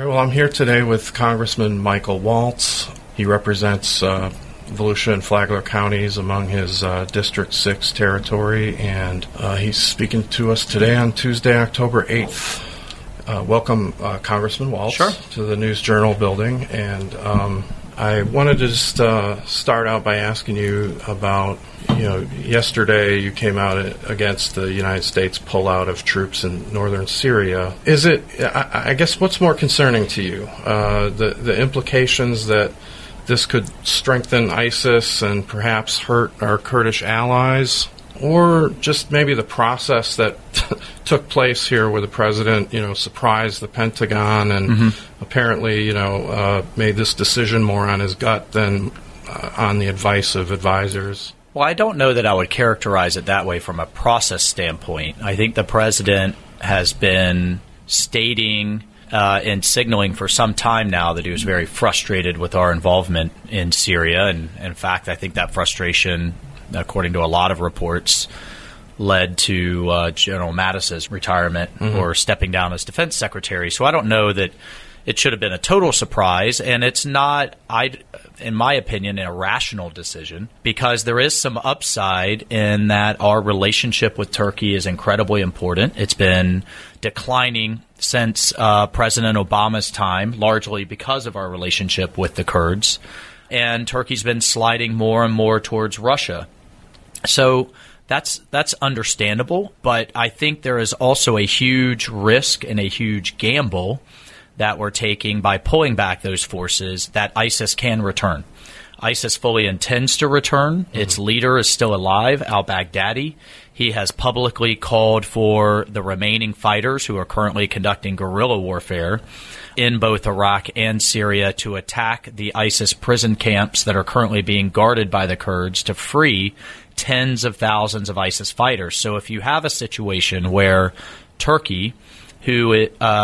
All right, well, I'm here today with Congressman Michael Waltz. He represents Volusia and Flagler counties among his District 6 territory, and he's speaking to us today on Tuesday, October 8th. Welcome, Congressman Waltz, to the News Journal building, and I wanted to just start out by asking you about, yesterday you came out against the United States pullout of troops in northern Syria. Is it, I guess, what's more concerning to you? The implications that this could strengthen ISIS and perhaps hurt our Kurdish allies, or just maybe the process that took place here where the president, surprised the Pentagon and apparently, made this decision more on his gut than on the advice of advisors? Well, I don't know that I would characterize it that way from a process standpoint. I think the president has been stating and signaling for some time now that he was very frustrated with our involvement in Syria. And in fact, I think that frustration, according to a lot of reports, led to General Mattis's retirement or stepping down as defense secretary. So I don't know that it should have been a total surprise, and it's not, in my opinion, an irrational decision, because there is some upside in that our relationship with Turkey is incredibly important. It's been declining since President Obama's time, largely because of our relationship with the Kurds, and Turkey's been sliding more and more towards Russia. So that's understandable, but I think there is also a huge risk and a huge gamble that we're taking by pulling back those forces that ISIS can return. ISIS fully intends to return. Its leader is still alive, al-Baghdadi. He has publicly called for the remaining fighters who are currently conducting guerrilla warfare in both Iraq and Syria to attack the ISIS prison camps that are currently being guarded by the Kurds to free tens of thousands of ISIS fighters. So if you have a situation where Turkey, who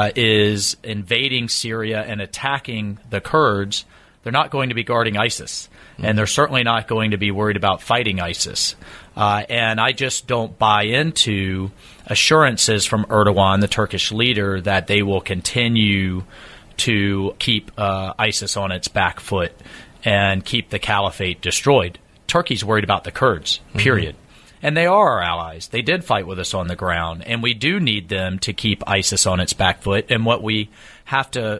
is invading Syria and attacking the Kurds, they're not going to be guarding ISIS, and they're certainly not going to be worried about fighting ISIS. And I just don't buy into assurances from Erdogan, the Turkish leader, that they will continue to keep ISIS on its back foot and keep the caliphate destroyed. Turkey's worried about the Kurds, period. And they are our allies. They did fight with us on the ground, and we do need them to keep ISIS on its back foot. And what we have to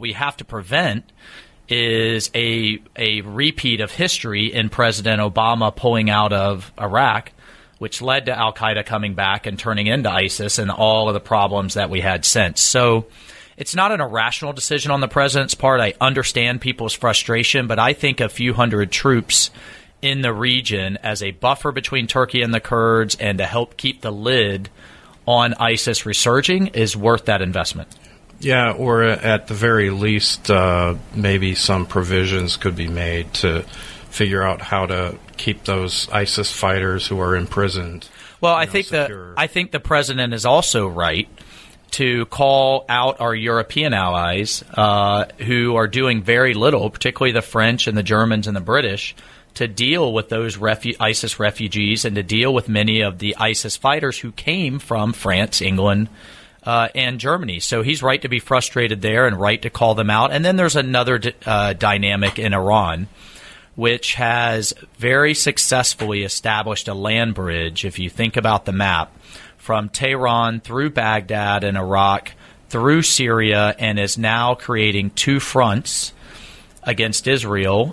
prevent is a repeat of history in President Obama pulling out of Iraq, which led to al-Qaeda coming back and turning into ISIS and all of the problems that we had since. So it's not an irrational decision on the president's part. I understand people's frustration, but I think a few hundred troops in the region as a buffer between Turkey and the Kurds and to help keep the lid on ISIS resurging is worth that investment. Yeah, or at the very least, maybe some provisions could be made to figure out how to keep those ISIS fighters who are imprisoned. Well, I think the president is also right to call out our European allies who are doing very little, particularly the French and the Germans and the British, to deal with those ISIS refugees and to deal with many of the ISIS fighters who came from France, England, and Germany. So he's right to be frustrated there and right to call them out. And then there's another dynamic in Iran, which has very successfully established a land bridge, if you think about the map, from Tehran through Baghdad and Iraq through Syria, and is now creating two fronts against Israel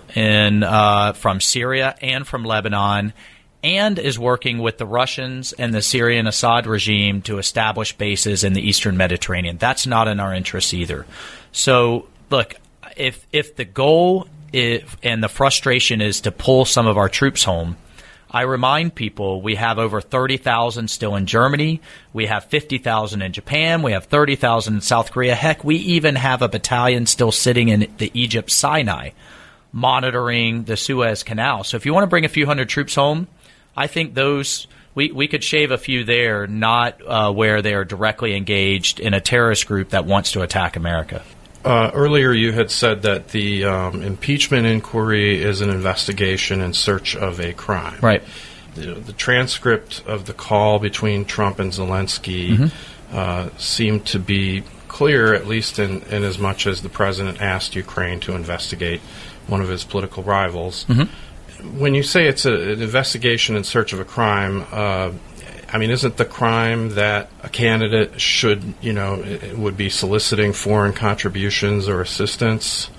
from Syria and from Lebanon, and is working with the Russians and the Syrian Assad regime to establish bases in the Eastern Mediterranean. That's not in our interests either. So, look, if the goal and the frustration is to pull some of our troops home, I remind people we have over 30,000 still in Germany. We have 50,000 in Japan. We have 30,000 in South Korea. Heck, we even have a battalion still sitting in the Egypt Sinai monitoring the Suez Canal. So if you want to bring a few hundred troops home, I think those we could shave a few there, not where they are directly engaged in a terrorist group that wants to attack America. Earlier you had said that the impeachment inquiry is an investigation in search of a crime. Right. The transcript of the call between Trump and Zelensky seemed to be clear, at least in as much as the president asked Ukraine to investigate one of his political rivals. Mm-hmm. When you say it's an investigation in search of a crime, isn't the crime that a candidate should, would be soliciting foreign contributions or assistance?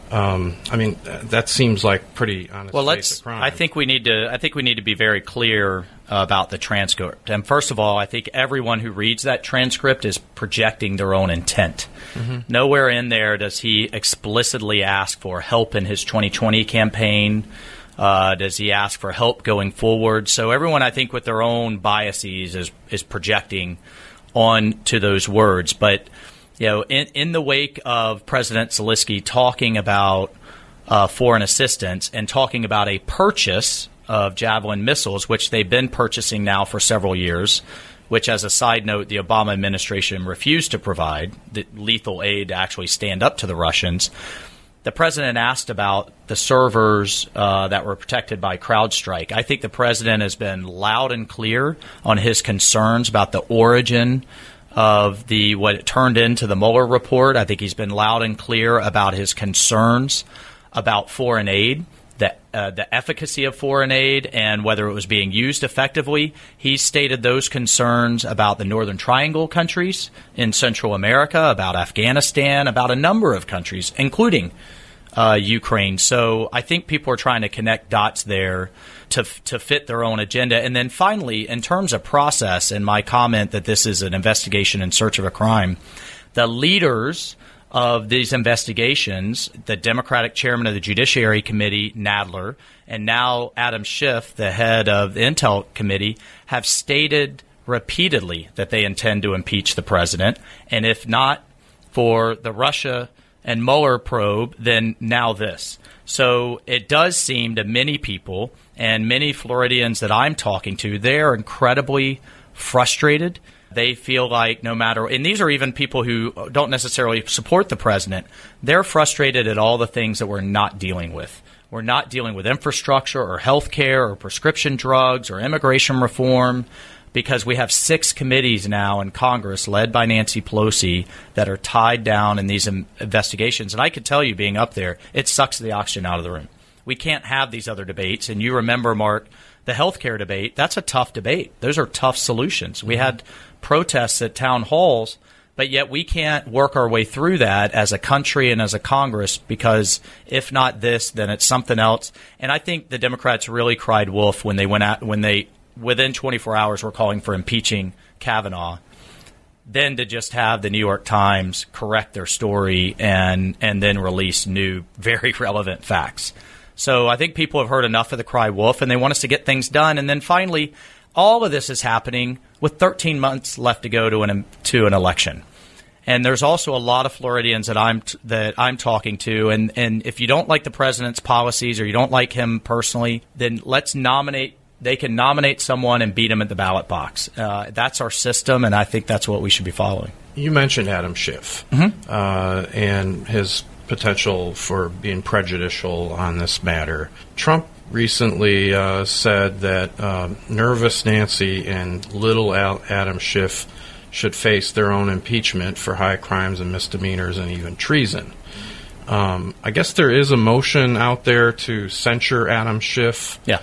That seems like pretty honest. Well, crime. I think we need to be very clear about the transcript. And first of all, I think everyone who reads that transcript is projecting their own intent. Mm-hmm. Nowhere in there does he explicitly ask for help in his 2020 campaign. Does he ask for help going forward? So everyone, I think, with their own biases is projecting on to those words. But in the wake of President Zelensky talking about foreign assistance and talking about a purchase of Javelin missiles, which they've been purchasing now for several years, which, as a side note, the Obama administration refused to provide the lethal aid to actually stand up to the Russians. The president asked about the servers that were protected by CrowdStrike. I think the president has been loud and clear on his concerns about the origin of what it turned into the Mueller report. I think he's been loud and clear about his concerns about foreign aid, the efficacy of foreign aid, and whether it was being used effectively. He stated those concerns about the Northern Triangle countries in Central America, about Afghanistan, about a number of countries, including Ukraine. So I think people are trying to connect dots there to fit their own agenda. And then finally, in terms of process, and my comment that this is an investigation in search of a crime, the leaders of these investigations, the Democratic chairman of the Judiciary Committee, Nadler, and now Adam Schiff, the head of the Intel Committee, have stated repeatedly that they intend to impeach the president. And if not for the Russia and Mueller probe, then now this. So it does seem to many people and many Floridians that I'm talking to, they're incredibly frustrated. They feel like no matter, and these are even people who don't necessarily support the president, they're frustrated at all the things that we're not dealing with. We're not dealing with infrastructure or health care or prescription drugs or immigration reform, because we have 6 committees now in Congress led by Nancy Pelosi that are tied down in these investigations. And I can tell you, being up there, it sucks the oxygen out of the room. We can't have these other debates. And you remember, Mark, the health care debate, that's a tough debate. Those are tough solutions. We had protests at town halls, but yet we can't work our way through that as a country and as a Congress, because if not this, then it's something else. And I think the Democrats really cried wolf when they within 24 hours were calling for impeaching Kavanaugh. Then to just have the New York Times correct their story and then release new, very relevant facts. So I think people have heard enough of the cry wolf, and they want us to get things done. And then finally, all of this is happening with 13 months left to go to an election. And there's also a lot of Floridians that I'm talking to. And if you don't like the president's policies or you don't like him personally, then let's nominate. They can nominate someone and beat him at the ballot box. That's our system, and I think that's what we should be following. You mentioned Adam Schiff and his potential for being prejudicial on this matter. Trump recently said that Nervous Nancy and little Adam Schiff should face their own impeachment for high crimes and misdemeanors and even treason. I guess there is a motion out there to censure Adam Schiff. Yeah.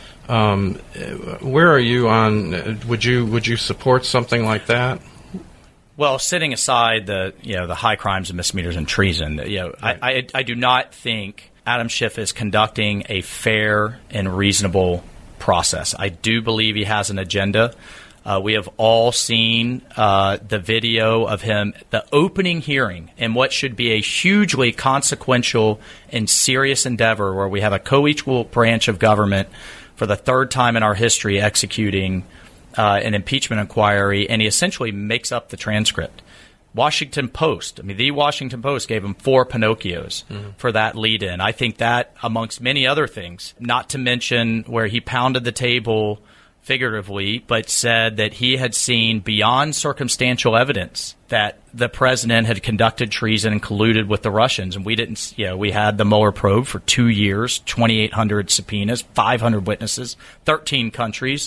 Where are you on? Would you support something like that? Well, setting aside the high crimes and misdemeanors and treason, right. I do not think Adam Schiff is conducting a fair and reasonable process. I do believe he has an agenda. We have all seen the video of him, the opening hearing, in what should be a hugely consequential and serious endeavor where we have a co-equal branch of government for the third time in our history executing an impeachment inquiry, and he essentially makes up the transcript. Washington Post, the Washington Post gave him 4 Pinocchios for that lead-in. I think that, amongst many other things, not to mention where he pounded the table figuratively, but said that he had seen beyond circumstantial evidence that the president had conducted treason and colluded with the Russians. And we didn't, we had the Mueller probe for 2 years, 2,800 subpoenas, 500 witnesses, 13 countries.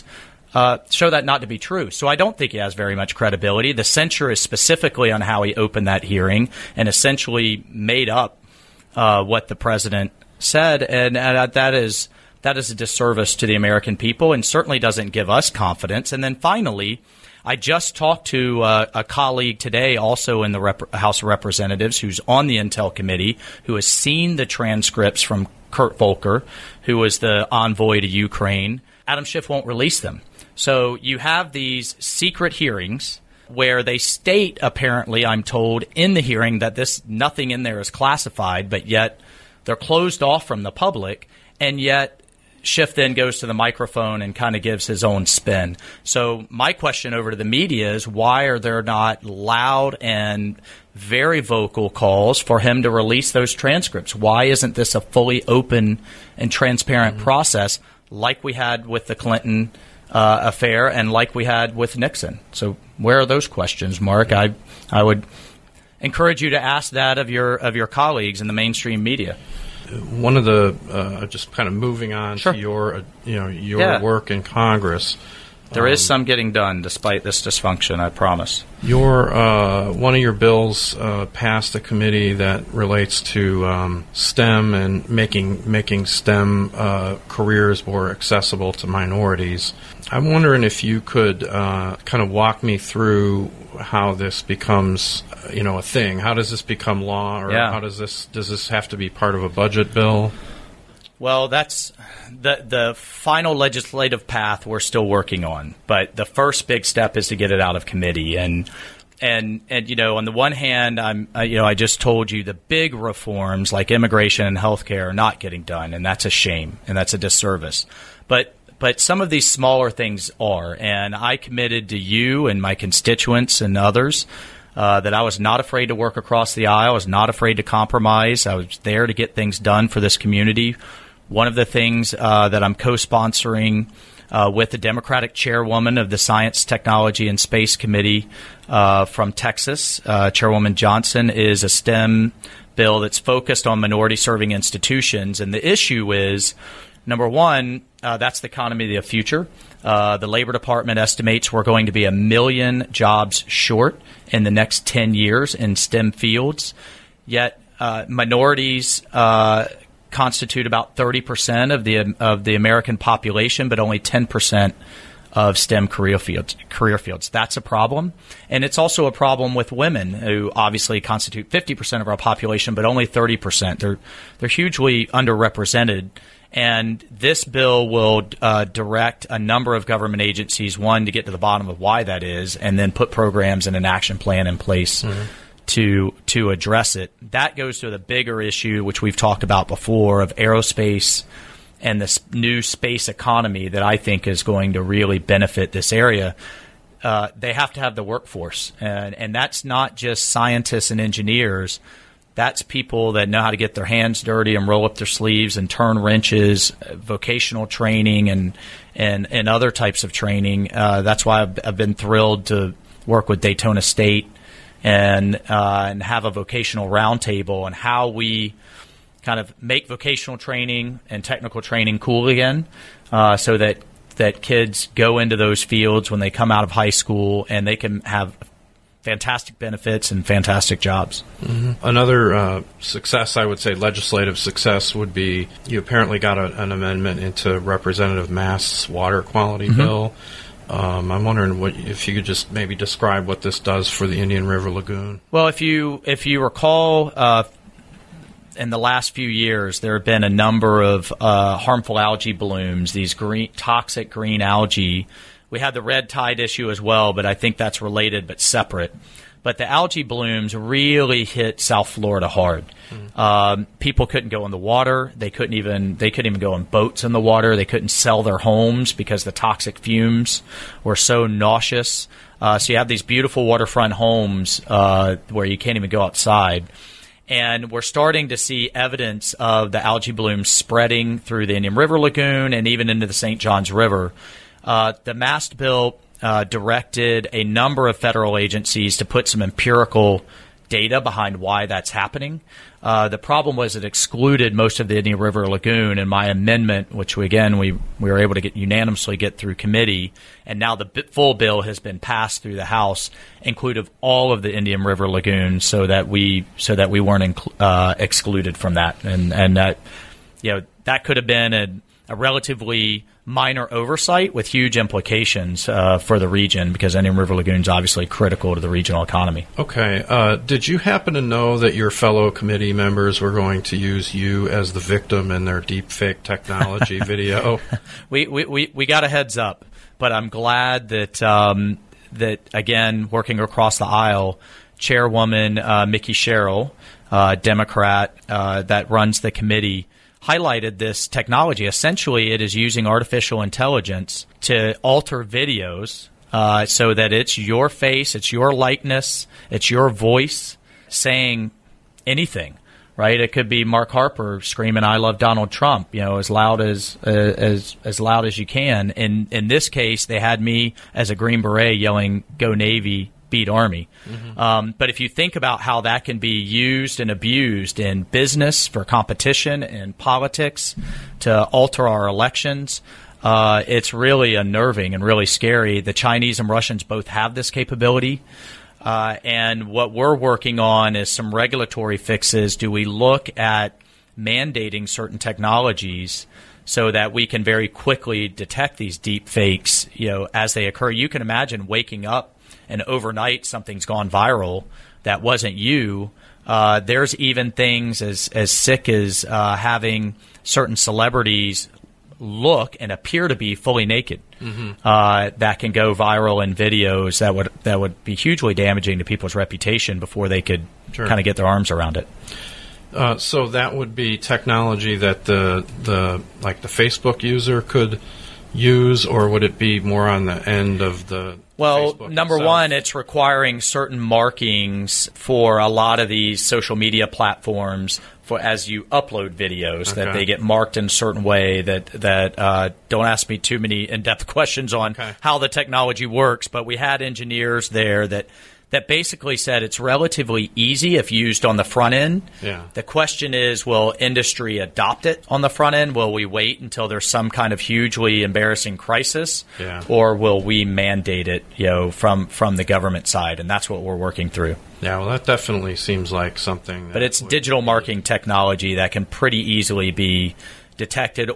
show that not to be true. So I don't think he has very much credibility. The censure is specifically on how he opened that hearing and essentially made up what the president said, and that is a disservice to the American people and certainly doesn't give us confidence. And then finally, I just talked to a colleague today, also in the House of Representatives, who's on the Intel Committee, who has seen the transcripts from Kurt Volker, who was the envoy to Ukraine. Adam Schiff won't release them. So you have these secret hearings where they state, apparently, I'm told, in the hearing that nothing in there is classified, but yet they're closed off from the public, and yet Schiff then goes to the microphone and kind of gives his own spin. So my question over to the media is, why are there not loud and very vocal calls for him to release those transcripts? Why isn't this a fully open and transparent process like we had with the Clinton affair and like we had with Nixon? So where are those questions, Mark? I would encourage you to ask that of your colleagues in the mainstream media. One of the just kind of moving on Sure. to your work in Congress. There is some getting done despite this dysfunction, I promise. One of your bills passed the committee that relates to STEM and making STEM careers more accessible to minorities. I'm wondering if you could kind of walk me through how this becomes a thing. How does this become law, or how does this have to be part of a budget bill? Well, that's the final legislative path we're still working on. But the first big step is to get it out of committee. And on the one hand, I just told you the big reforms like immigration and healthcare are not getting done, and that's a shame and that's a disservice. But some of these smaller things are, and I committed to you and my constituents and others that I was not afraid to work across the aisle. I was not afraid to compromise. I was there to get things done for this community. One of the things that I'm co-sponsoring with the Democratic chairwoman of the Science, Technology, and Space Committee from Texas, Chairwoman Johnson, is a STEM bill that's focused on minority-serving institutions. And the issue is, number one, that's the economy of the future. The Labor Department estimates we're going to be 1 million jobs short in the next 10 years in STEM fields. Yet minorities constitute about 30% of the American population, but only 10% of STEM career fields. That's a problem. And it's also a problem with women, who obviously constitute 50% of our population, but only 30%. They're hugely underrepresented. And this bill will direct a number of government agencies, one, to get to the bottom of why that is, and then put programs and an action plan in place to address it. That goes to the bigger issue, which we've talked about before, of aerospace and this new space economy that I think is going to really benefit this area. They have to have the workforce, and that's not just scientists and engineers. That's people that know how to get their hands dirty and roll up their sleeves and turn wrenches, vocational training and other types of training. That's why I've been thrilled to work with Daytona State and have a vocational roundtable on how we kind of make vocational training and technical training cool again, so that kids go into those fields when they come out of high school and they can have fantastic benefits and fantastic jobs. Mm-hmm. Another success, I would say, legislative success, would be you apparently got an amendment into Representative Mast's water quality bill. I'm wondering if you could just maybe describe what this does for the Indian River Lagoon. Well, if you recall, in the last few years, there have been a number of harmful algae blooms, these toxic green algae. We had the red tide issue as well, but I think that's related but separate. But the algae blooms really hit South Florida hard. People couldn't go in the water. They couldn't even go in boats in the water. They couldn't sell their homes because the toxic fumes were so nauseous. So you have these beautiful waterfront homes where you can't even go outside. And we're starting to see evidence of the algae blooms spreading through the Indian River Lagoon and even into the St. Johns River. The Mast bill directed a number of federal agencies to put some empirical data behind why that's happening. The problem was it excluded most of the Indian River Lagoon, and my amendment, which we were able to unanimously get through committee, and now the full bill has been passed through the House, included all of the Indian River Lagoon, so that we weren't excluded from that, and that that could have been a relatively minor oversight with huge implications for the region, because Indian River Lagoon is obviously critical to the regional economy. Okay. Did you happen to know that your fellow committee members were going to use you as the victim in their deepfake technology video? We got a heads up, but I'm glad that again, working across the aisle, Chairwoman Mickey Sherrill, Democrat that runs the committee, highlighted this technology. Essentially, it is using artificial intelligence to alter videos so that it's your face, it's your likeness, it's your voice saying anything, right? It could be Mark Harper screaming, "I love Donald Trump," as loud as loud as you can. In this case, they had me as a Green Beret yelling, "Go Navy, beat Army." Mm-hmm. But if you think about how that can be used and abused in business for competition and politics to alter our elections, it's really unnerving and really scary. The Chinese and Russians both have this capability. And what we're working on is some regulatory fixes. Do we look at mandating certain technologies so that we can very quickly detect these deep fakes, as they occur? You can imagine waking up and overnight something's gone viral that wasn't you. There's even things as sick as having certain celebrities look and appear to be fully naked, that can go viral in videos that would be hugely damaging to people's reputation before they could kind of get their arms around it. So that would be technology that the Facebook user could use, or would it be more on the end of the Facebook number itself? One, it's requiring certain markings for a lot of these social media platforms for as you upload videos, that they get marked in a certain way that don't ask me too many in-depth questions on how the technology works, but we had engineers there that basically said it's relatively easy if used on the front end. Yeah. The question is, will industry adopt it on the front end? Will we wait until there's some kind of hugely embarrassing crisis? Yeah. Or will we mandate it, from the government side? And that's what we're working through. Yeah, well, that definitely seems like something. But it's digital marking technology that can pretty easily be detected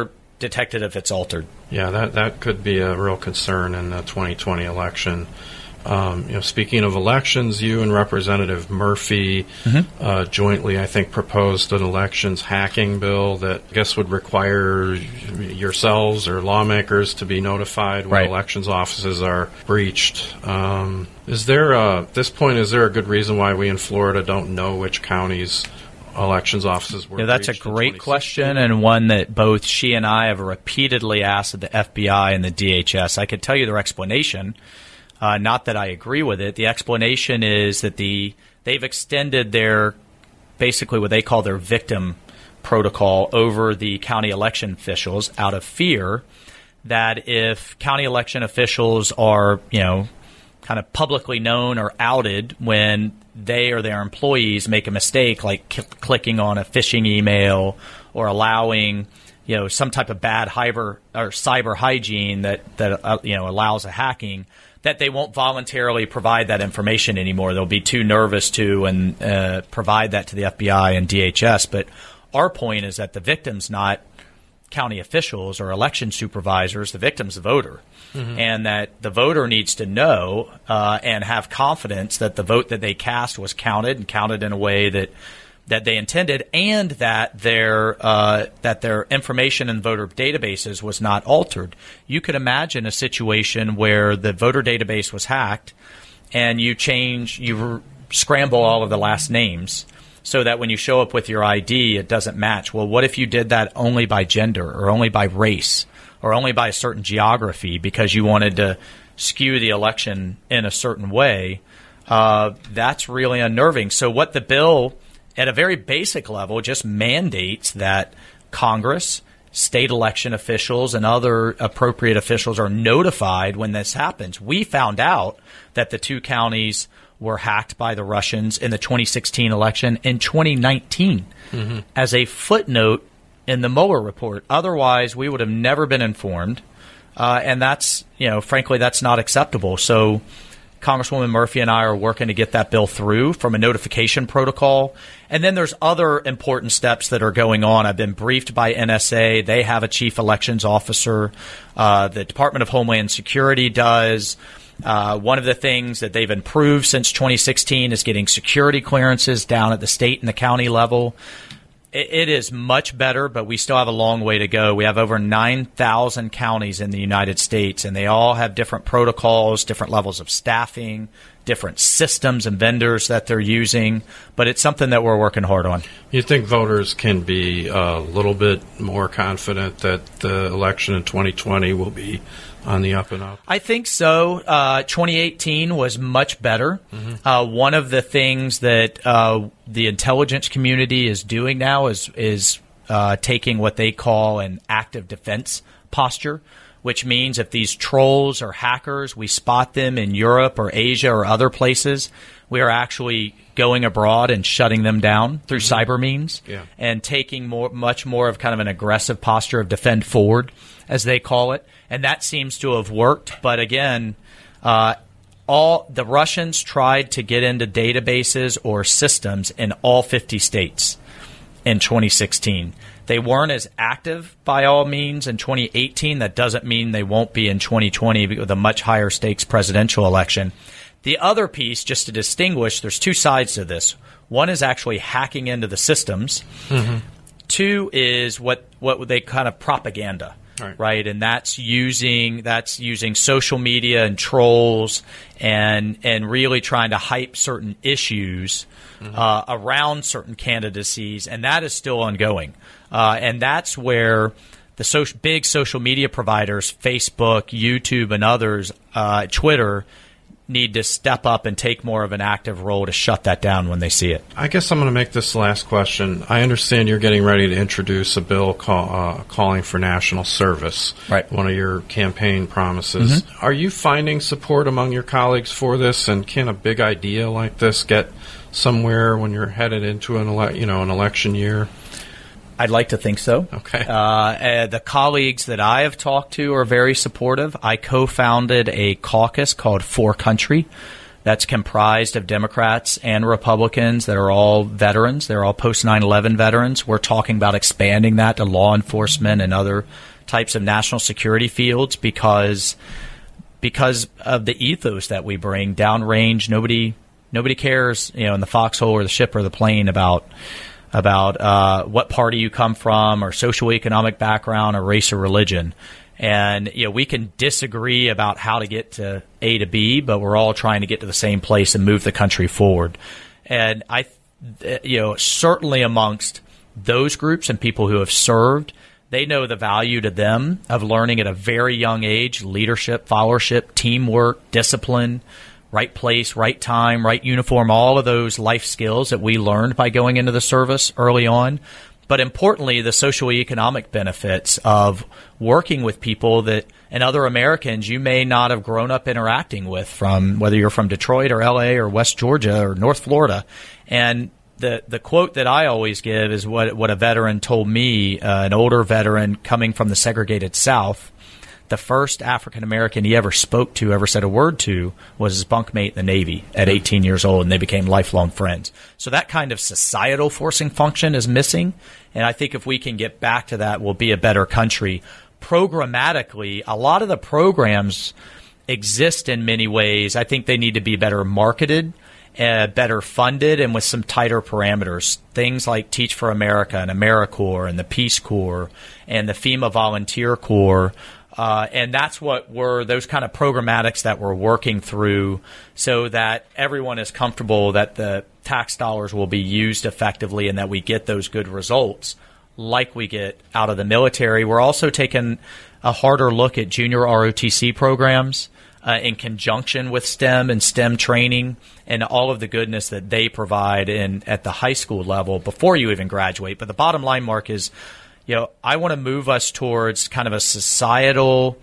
if it's altered. Yeah, that could be a real concern in the 2020 election. Speaking of elections, you and Representative Murphy jointly, I think, proposed an elections hacking bill that I guess would require yourselves or lawmakers to be notified when elections offices are breached. At this point, is there a good reason why we in Florida don't know which counties elections offices were breached? That's a great question, and one that both she and I have repeatedly asked of the FBI and the DHS. I could tell you their explanation. Not that I agree with it. The explanation is that they've extended their, basically what they call their victim protocol over the county election officials out of fear that if county election officials are, kind of publicly known or outed when they or their employees make a mistake, like clicking on a phishing email or allowing some type of bad cyber hygiene that allows a hacking, that they won't voluntarily provide that information anymore. They'll be too nervous to and provide that to the FBI and DHS. But our point is that the victim's not county officials or election supervisors. The victim's the voter. Mm-hmm. And that the voter needs to know and have confidence that the vote that they cast was counted in a way that they intended, and that their information in voter databases was not altered. You could imagine a situation where the voter database was hacked, and you scramble all of the last names so that when you show up with your ID, it doesn't match. Well, what if you did that only by gender or only by race or only by a certain geography because you wanted to skew the election in a certain way? That's really unnerving. So what the bill, at a very basic level, just mandates that Congress, state election officials, and other appropriate officials are notified when this happens. We found out that the two counties were hacked by the Russians in the 2016 election in 2019 as a footnote in the Mueller report. Otherwise, we would have never been informed. And that's, frankly, that's not acceptable. So Congresswoman Murphy and I are working to get that bill through from a notification protocol. And then there's other important steps that are going on. I've been briefed by NSA. They have a chief elections officer. The Department of Homeland Security does. One of the things that they've improved since 2016 is getting security clearances down at the state and the county level. It is much better, but we still have a long way to go. We have over 9,000 counties in the United States, and they all have different protocols, different levels of staffing, different systems and vendors that they're using. But it's something that we're working hard on. You think voters can be a little bit more confident that the election in 2020 will be on the up and up? I think so. 2018 was much better. One of the things that the intelligence community is doing now is taking what they call an active defense posture, which means if these trolls or hackers, we spot them in Europe or Asia or other places, we are actually going abroad and shutting them down through cyber means and taking much more of kind of an aggressive posture of defend forward, as they call it. And that seems to have worked. But again, all the Russians tried to get into databases or systems in all 50 states in 2016. They weren't as active by all means in 2018. That doesn't mean they won't be in 2020 with a much higher stakes presidential election. The other piece, just to distinguish, there's two sides to this. One is actually hacking into the systems. Two is what they kind of propaganda. Right, and that's using social media and trolls and really trying to hype certain issues around certain candidacies, and that is still ongoing. And that's where the big social media providers, Facebook, YouTube, and others, Twitter, need to step up and take more of an active role to shut that down when they see it. I guess I'm going to make this the last question. I understand you're getting ready to introduce a bill calling for national service, one of your campaign promises. Are you finding support among your colleagues for this, and can a big idea like this get somewhere when you're headed into an election year? I'd like to think so. Okay. The colleagues that I have talked to are very supportive. I co-founded a caucus called For Country that's comprised of Democrats and Republicans that are all veterans. They're all post-9/11 veterans. We're talking about expanding that to law enforcement and other types of national security fields because of the ethos that we bring. Downrange, nobody cares, in the foxhole or the ship or the plane about what party you come from or socioeconomic background or race or religion. And, we can disagree about how to get to A to B, but we're all trying to get to the same place and move the country forward. And certainly amongst those groups and people who have served, they know the value to them of learning at a very young age, leadership, followership, teamwork, discipline, right place, right time, right uniform, all of those life skills that we learned by going into the service early on. But importantly, the socioeconomic benefits of working with people that and other Americans you may not have grown up interacting with, from whether you're from Detroit or L.A. or West Georgia or North Florida. And the quote that I always give is what a veteran told me, an older veteran coming from the segregated South. The first African-American he ever spoke to, ever said a word to, was his bunkmate in the Navy at 18 years old, and they became lifelong friends. So that kind of societal forcing function is missing, and I think if we can get back to that, we'll be a better country. Programmatically, a lot of the programs exist in many ways. I think they need to be better marketed, better funded, and with some tighter parameters. Things like Teach for America and AmeriCorps and the Peace Corps and the FEMA Volunteer Corps. And that's those kind of programmatics that we're working through so that everyone is comfortable that the tax dollars will be used effectively and that we get those good results like we get out of the military. We're also taking a harder look at junior ROTC programs in conjunction with STEM and STEM training and all of the goodness that they provide at the high school level before you even graduate. But the bottom line, Mark, is I want to move us towards kind of a societal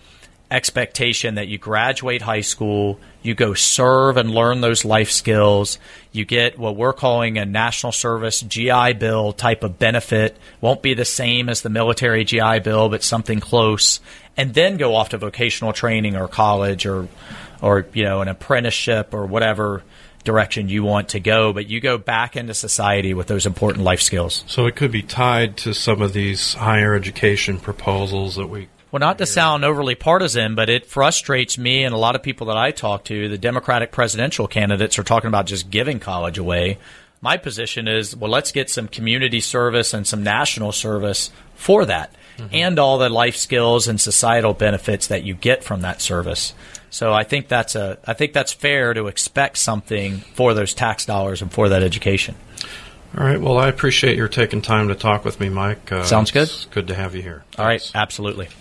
expectation that you graduate high school, you go serve and learn those life skills, you get what we're calling a National Service GI Bill type of benefit. Won't be the same as the military GI Bill, but something close, and then go off to vocational training or college or an apprenticeship or whatever direction you want to go, but you go back into society with those important life skills. So it could be tied to some of these higher education proposals that we... Well, not to sound overly partisan, but it frustrates me and a lot of people that I talk to. The Democratic presidential candidates are talking about just giving college away. My position is, well, let's get some community service and some national service for that, and all the life skills and societal benefits that you get from that service. So I think that's fair to expect something for those tax dollars and for that education. All right. Well, I appreciate your taking time to talk with me, Mike. Sounds good. It's good to have you here. All right. Absolutely.